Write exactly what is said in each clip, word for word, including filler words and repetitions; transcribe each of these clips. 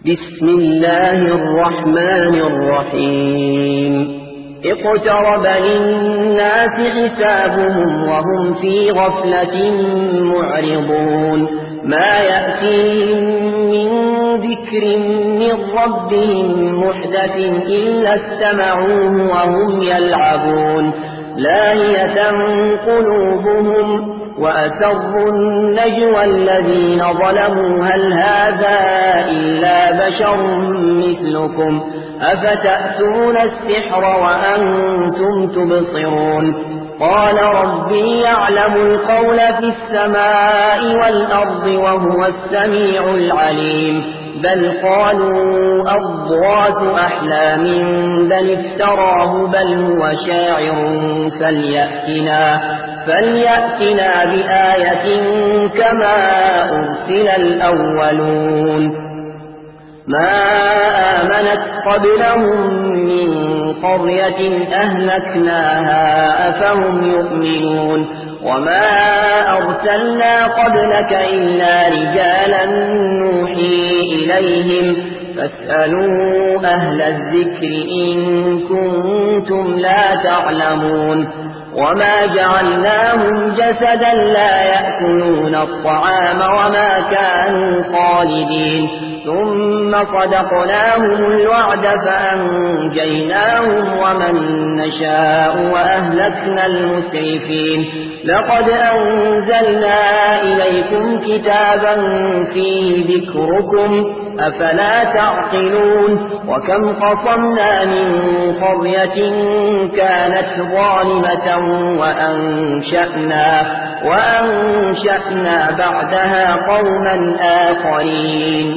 بسم الله الرحمن الرحيم اقترب للناس حسابهم وهم في غفلة معرضون ما يأتيهم من ذكر من ربهم محدث إلا استمعوه وهم يلعبون لاهية قلوبهم وأسروا النجوى الذين ظلموا هل هذا إلا بشر مثلكم أفتأتون السحر وأنتم تبصرون قال ربي يعلم القول في السماء والأرض وهو السميع العليم بل قالوا أضغاث أحلام بل افتراه بل هو شاعر فليأتنا, فليأتنا بآية كما أرسل الأولون ما آمنت قبلهم من قرية أهلكناها أفهم يؤمنون وما أرسلنا قبلك إلا رجالا نوحي إليهم فاسألوا أهل الذكر إن كنتم لا تعلمون وما جعلناهم جسدا لا يأكلون الطعام وما كانوا خالدين ثم صدقناهم الوعد فأنجيناهم ومن نشاء وأهلكنا المسرفين لقد أنزلنا إليكم كتابا فيه ذكركم أفلا تعقلون وكم قصمنا من قرية كانت ظالمة وأنشأنا, وأنشأنا بعدها قوما آخرين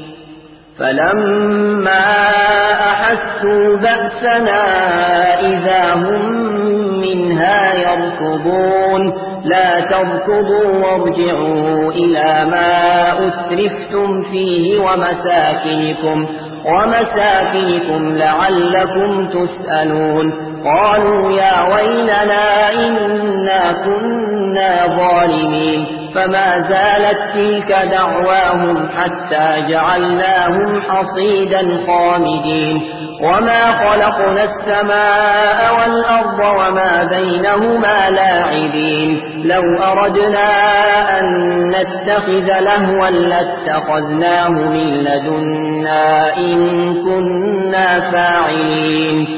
فلما أحسوا بأسنا إذا هم منها يركضون لا تركضوا وارجعوا إلى ما أسرفتم فيه ومساكنكم, ومساكنكم لعلكم تسألون قالوا يا ويلنا إنا كنا ظالمين فما زالت تلك دعواهم حتى جعلناهم حصيدا خامدين وما خلقنا السماء والأرض وما بينهما لاعبين لو أردنا أن نتخذ لهوا لاتخذناه من لدنا إن كنا فاعلين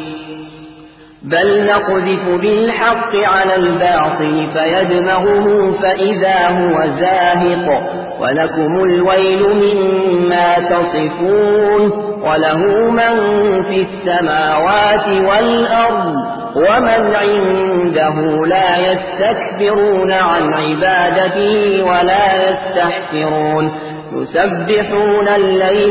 بل نقذف بالحق على الباطل فيدمغه فإذا هو زاهق ولكم الويل مما تصفون وله من في السماوات والأرض ومن عنده لا يستكبرون عن عبادته ولا يستحسرون يسبحون الليل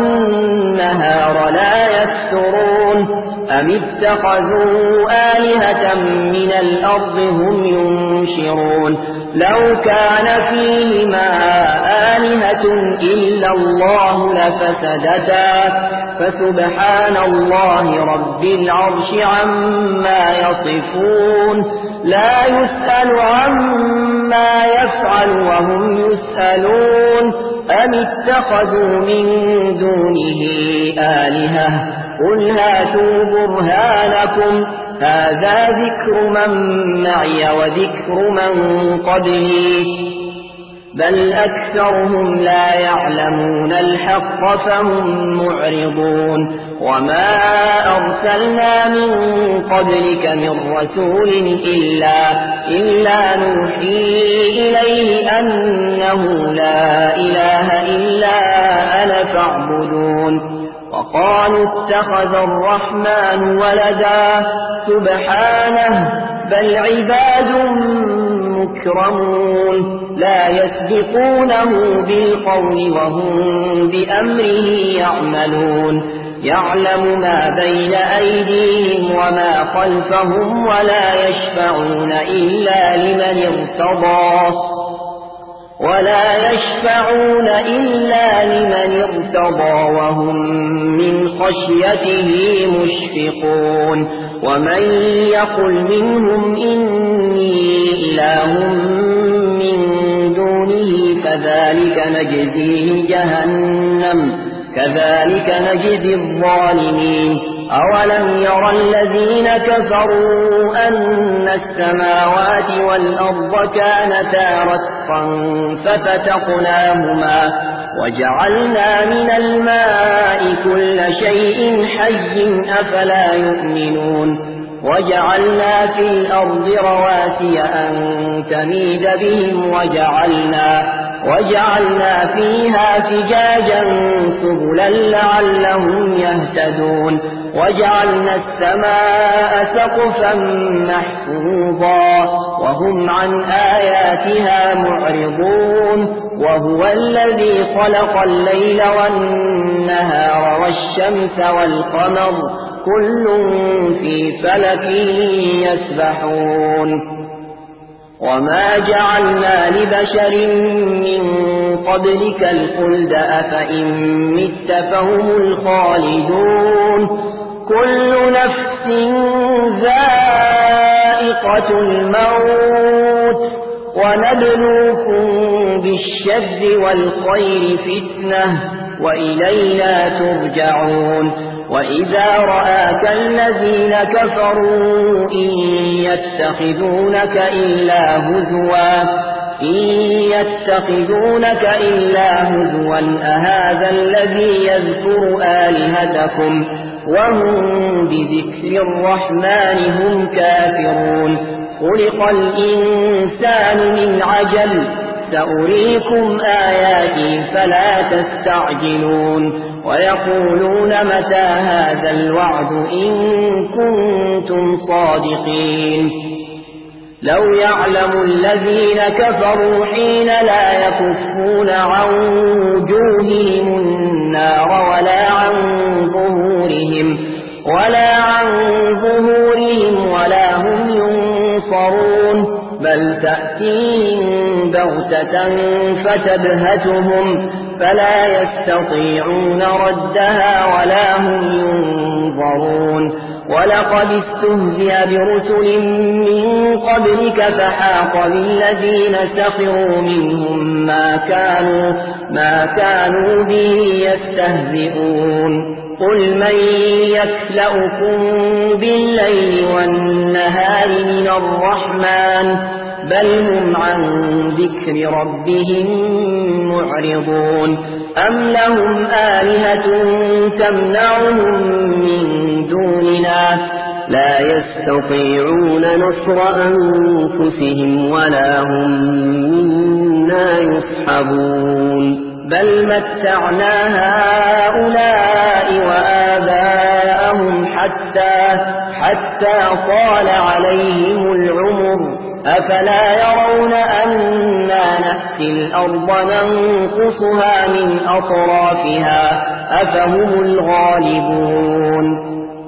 والنهار لا يفترون أم اتخذوا آلهة من الأرض هم ينشرون لو كان فيهما آلهة إلا الله لفسدتا فسبحان الله رب العرش عما يصفون لا يسأل عما يفعل وهم يسألون أم اتخذوا من دونه آلهة قل هاتوا برهانكم هذا ذكر من معي وذكر من قبلي بل أكثرهم لا يعلمون الحق فهم معرضون وما أرسلنا من قبلك من رسول إلا, إلا نوحي إليه أنه لا إله إلا أنا فاعبدون وقالوا اتخذ الرحمن ولدا سبحانه بل عباد مكرمون لا يسبقونه بالقول وهم بأمره يعملون يعلم ما بين أيديهم وما خلفهم ولا يشفعون إلا لمن ارتضى ولا يشفعون إلا لمن ارتضى وهم من خشيته مشفقون ومن يقل منهم إني إله من دونه كذلك نجزيه جهنم كذلك نجزي الظالمين أولم يرى الذين كفروا أن السماوات والأرض كانتا رتقا ففتقناهما وجعلنا من الماء كل شيء حي أفلا يؤمنون وجعلنا في الأرض رواسي أن تميد بهم وجعلنا, وجعلنا فيها فجاجا سبلا لعلهم يهتدون وجعلنا السماء سقفا محفوظا وهم عن آياتها معرضون وهو الذي خلق الليل والنهار والشمس والقمر كل في فلك يسبحون وما جعلنا لبشر من قبلك الخلد أفإن مت فهم الخالدون كل نفس ذائقة الموت ونبلوكم بالشر والخير فتنة وإلينا ترجعون وإذا رآك الذين كفروا إن يتخذونك إلا هزوا إن يتخذونك إلا هزوا أهذا الذي يذكر آلهتكم وهم بذكر الرحمن هم كافرون خلق الإنسان من عجل سأريكم آياتي فلا تستعجلون ويقولون متى هذا الوعد إن كنتم صادقين لو يعلم الذين كفروا حين لا يكفون عن وجوههم النار ولا عن ظهورهم ولا عن ظهورهم ولا هم ينصرون بل تأتيهم بغتة فتبهتهم فلا يستطيعون ردها ولا هم ينظرون ولقد استهزئ برسل من قبلك فحاق بالذين سخروا منهم ما كانوا, ما كانوا به يستهزئون قل من يكلؤكم بالليل والنهار من الرحمن بل هم عن ذكر ربهم معرضون أم لهم آلهة تمنعهم من دوننا لا يستطيعون نصر أنفسهم ولا هم منا يصحبون بل متعنا هؤلاء وآباءهم حتى, حتى طال عليهم العمر أفلا يرون أنا نأتي الأرض ننقصها من أطرافها أفهم الغالبون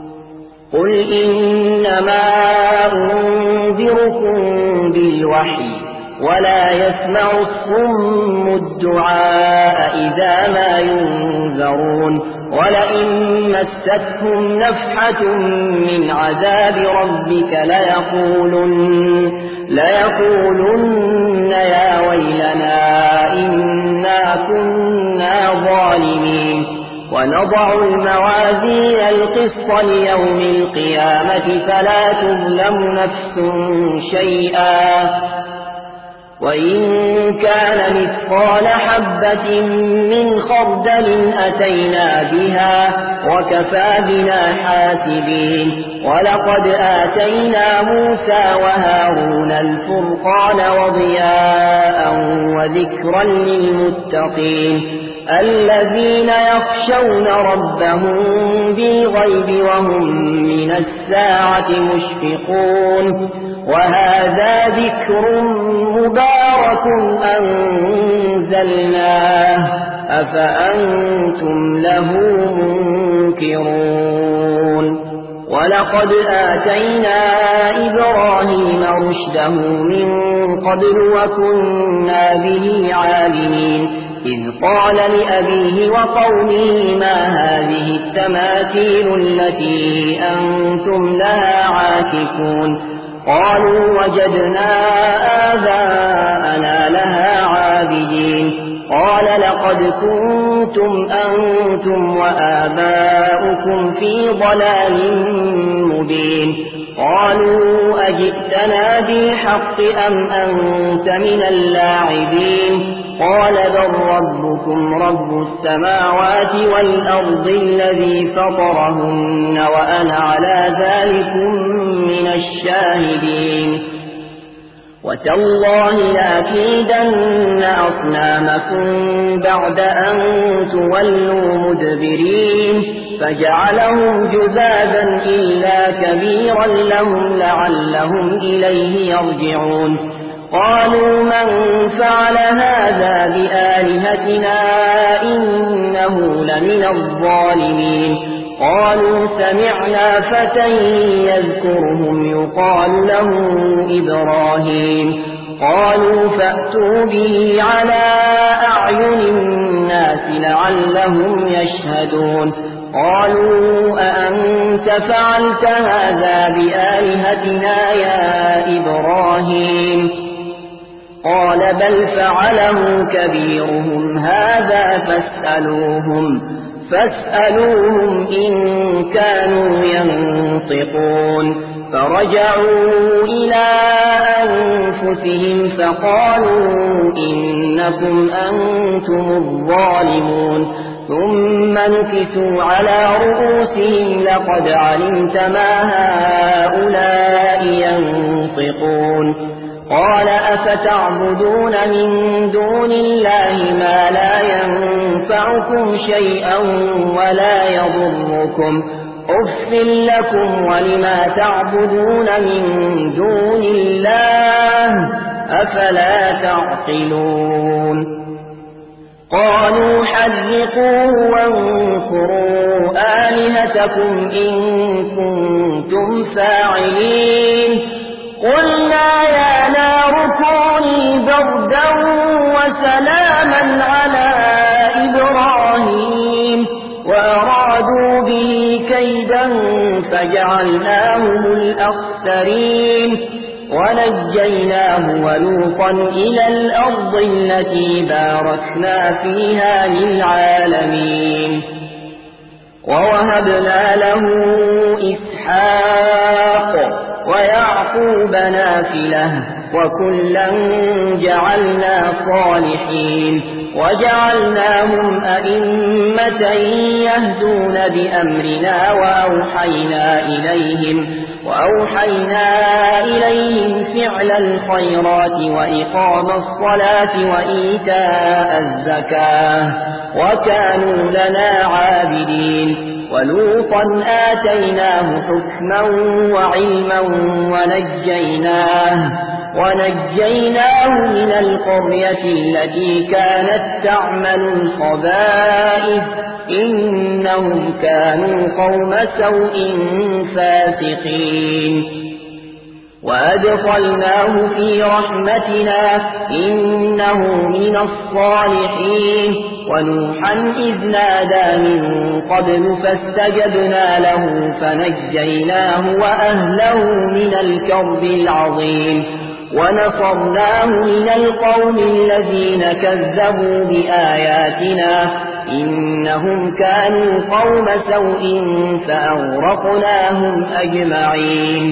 قل إنما أنذركم بالوحي ولا يسمع الصم الدعاء إذا ما ينذرون ولئن مستهم نفحة من عذاب ربك ليقولن, ليقولن يا ويلنا إنا كنا ظالمين ونضع الموازين القسط ليوم القيامة فلا تظلم نفس شيئا وإن كان مثقال حبة من خردل أتينا بها وكفى بنا حاسبين ولقد آتينا موسى وهارون الفرقان وضياء وذكرا للمتقين الذين يخشون ربهم بالغيب وهم من الساعة مشفقون وهذا ذكر مبارك أنزلناه أفأنتم له منكرون ولقد آتينا إبراهيم رشده من قبل وكنا به عالمين إذ قال لأبيه وقومه ما هذه التماثيل التي أنتم لها عاكفون قالوا وجدنا آباءنا لها عابدين قال لقد كنتم أنتم وآباؤكم في ضلال مبين قالوا أجئتنا بالحق أم أنت من اللاعبين قال بل ربكم رب السماوات والأرض الذي فطرهن وأنا على ذلك من الشاهدين وتالله لأكيدن أصنامكم بعد أن تولوا مدبرين فجعلهم جذاذا إلا كبيرا لهم لعلهم إليه يرجعون قالوا من فعل هذا بآلهتنا إنه لمن الظالمين قالوا سمعنا فتى يذكرهم يقال له إبراهيم قالوا فأتوا به على أعين الناس لعلهم يشهدون قالوا أأنت فعلت هذا بآلهتنا يا إبراهيم قال بل فعله كبيرهم هذا فاسألوهم فاسألوهم إن كانوا ينطقون فرجعوا إلى أنفسهم فقالوا إنكم أنتم الظالمون ثم نكسوا على رؤوسهم لقد علمت ما هؤلاء ينطقون قال أفتعبدون من دون الله ما لا ينفعكم شيئا ولا يضركم أف لكم ولما تعبدون من دون الله أفلا تعقلون قالوا حرقوه وانصروا آلهتكم إن كنتم فاعلين قلنا يا نار كوني بردا وسلاما على إبراهيم وأرادوا به كيدا فجعلناهم الأخسرين ونجيناه ولوطا إلى الأرض التي باركنا فيها للعالمين ووهبنا له إسحاق ويعقوب نافلة وكلا جعلنا صالحين وجعلناهم أئمة يهدون بأمرنا وأوحينا إليهم وأوحينا إليهم فعل الخيرات وإقام الصلاة وإيتاء الزكاة وكانوا لنا عابدين ولوطا آتيناه حكما وعلما ونجيناه ونجيناه من القرية التي كانت تعمل الخبائث إنهم كانوا قوم سوء فاسقين وأدخلناه في رحمتنا إنه من الصالحين ونوحا إذ نادى من قبل فاستجبنا له فنجيناه وأهله من الكرب العظيم ونصرناه من القوم الذين كذبوا بآياتنا إنهم كانوا قوم سوء فأغرقناهم أجمعين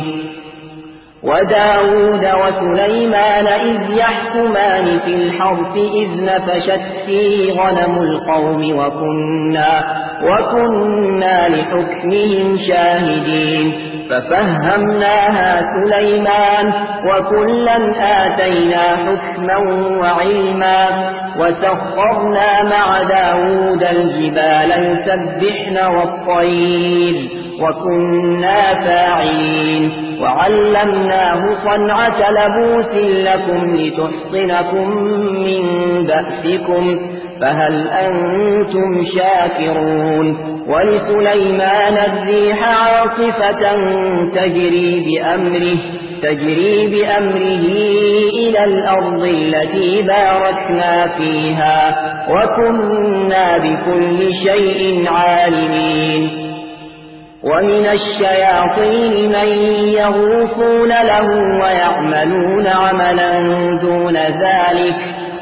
وداود وسليمان إذ يحكمان في الحرث إذ نفشت فيه غنم القوم وكنا, وكنا لحكمهم شاهدين ففهمناها سليمان وكلا آتينا حكما وعلما وسخرنا مع داود الجبال يسبحن والطير وكنا فاعلين وعلمناه صنعة لبوس لكم لتحصنكم من بأسكم فهل أنتم شاكرون ولسليمان الريح عاصفة تجري بأمره تجري بأمره إلى الأرض التي باركنا فيها وكنا بكل شيء عالمين ومن الشياطين من يغوصون له ويعملون عملا دون ذلك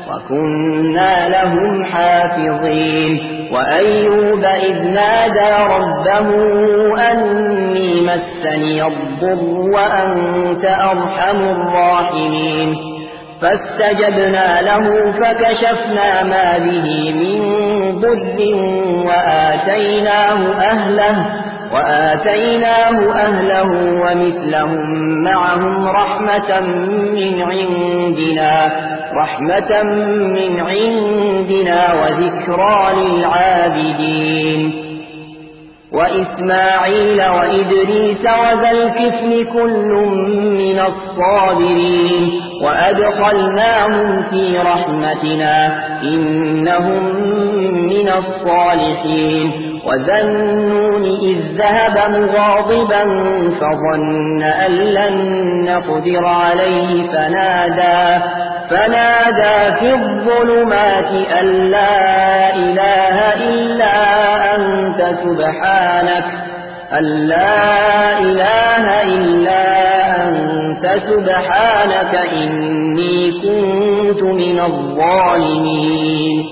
وكنا لهم حافظين وأيوب إذ نادى ربه أني مسني الضر وأنت أرحم الراحمين فاستجبنا له فكشفنا ما به من ضر وآتيناه أهله وآتيناه أهله ومثلهم معهم رحمة من عندنا رحمة من عندنا وذكرى للعابدين وإسماعيل وإدريس وذا الكفل كل من الصابرين وأدخلناهم في رحمتنا إنهم من الصالحين وذا النون إذ ذهب مغاضبا فظن أن لن نقدر عليه فنادى فنادى في الظلمات أن لا إله إلا أنت سبحانك أن لا إله إلا أنت سبحانك إني كنت من الظالمين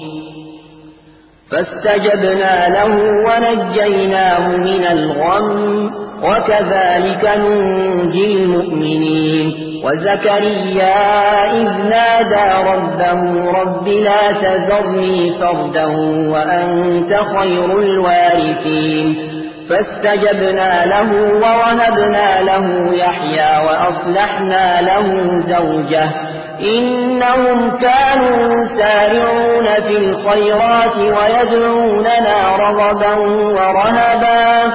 فاستجبنا له ونجيناه من الغم وكذلك ننجي المؤمنين وزكريا إذ نادى ربه رب لا تذرني فردا وأنت خير الوارثين فاستجبنا له ووهبنا له يحيى وأصلحنا له زوجه إنهم كانوا يسارعون في الخيرات ويدعوننا رغبا ورهبا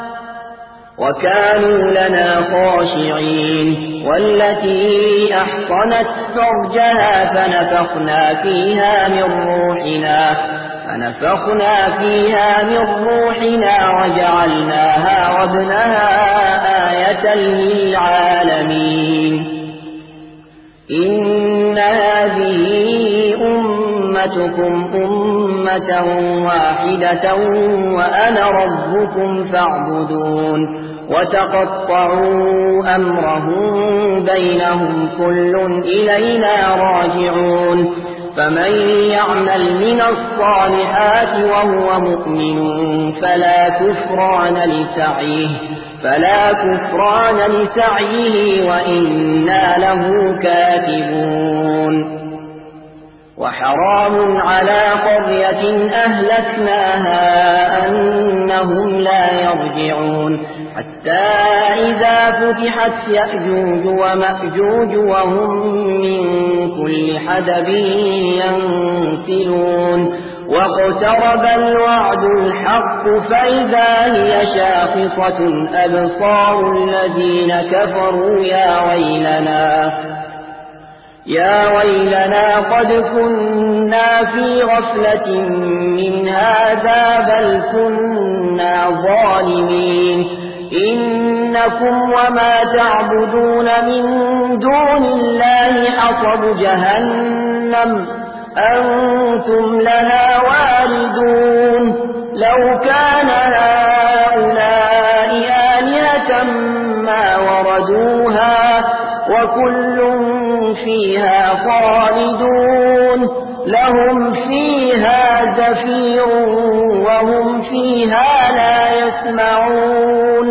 وكانوا لنا خاشعين والتي أحصنت فرجها فنفخنا فيها من روحنا فنفخنا فيها من روحنا وجعلناها وابنها آية للعالمين إن هذه أمتكم أمة واحدة وأنا ربكم فاعبدون وتقطعوا أمرهم بينهم كل إلينا راجعون فمن يعمل من الصالحات وهو مؤمن فلا كفران لسعيه فلا كفران لسعيه وإنا له كاتبون وحرام على قرية أهلكناها أنهم لا يرجعون حتى إذا فتحت يأجوج ومأجوج وهم من كل حدب ينسلون واقترب الوعد الحق فإذا هي شاخصة أبصار الذين كفروا يا ويلنا يا ويلنا قد كنا في غفلة من هذا بل كنا ظالمين إنكم وما تعبدون من دون الله حصب جهنم أنتم لها واردون لو كان هؤلاء آلهة ما وردوها وكل فيها خالدون لهم فيها زفير وهم فيها لا يسمعون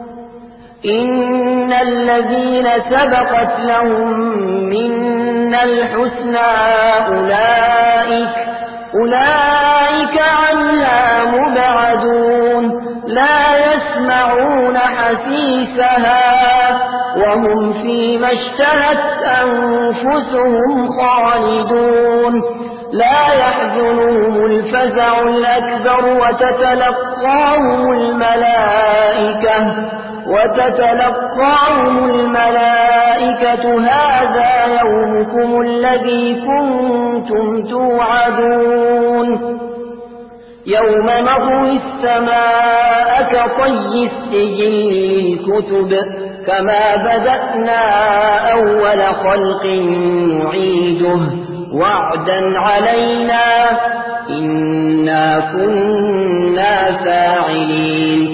إن الذين سبقت لهم منا الحسنى أولئك أولئك عنها مبعدون لا يسمعون حسيسها وهم فيما اشتهت أنفسهم خالدون لا يحزنهم الفزع الأكبر وتتلقاهم الملائكة وتتلقاهم الملائكة هذا يومكم الذي كنتم توعدون يوم نطوي السماء كطي السجل للكتب كما بدأنا أول خلق نعيده وعدا علينا إنا كنا فاعلين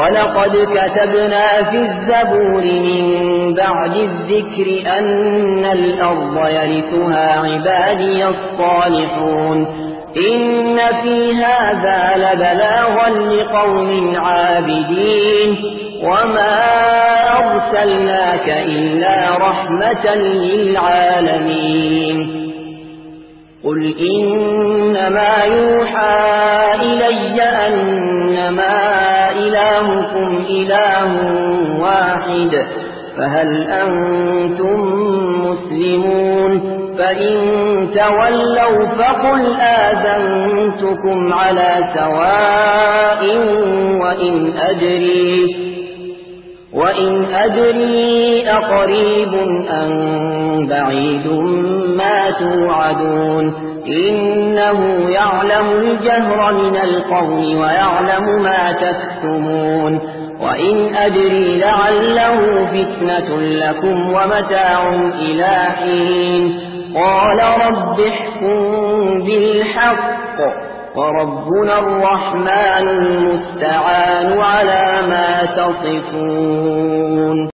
ولقد كتبنا في الزبور من بعد الذكر أن الأرض يرثها عبادي الصالحون إن في هذا لبلاغا لقوم عابدين وما أرسلناك إلا رحمة للعالمين قل إنما يوحى إلي أنما إلهكم إله واحد فهل أنتم مسلمون فإن تولوا فقل آذنتكم على سواء وإن أدري وإن أدري أقريب أم بعيد ما توعدون إنه يعلم الجهر من القول ويعلم ما تكتمون وإن أدري لعله فتنة لكم ومتاع إلى حين قال رب احكم بالحق وربنا الرحمن المستعان على ما تصفون.